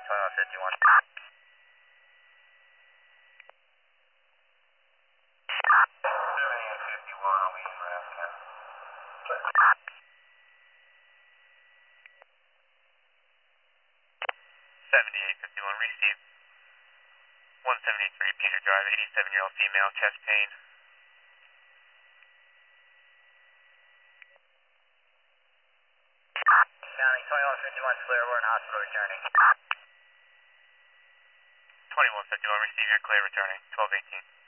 2151. 7851 on the in-ramp now. 7851, receive 173 Peter Drive, 87-year-old female, chest pain. County 2151, clear, we're in hospital returning. 2151, receive your clear returning, 1218.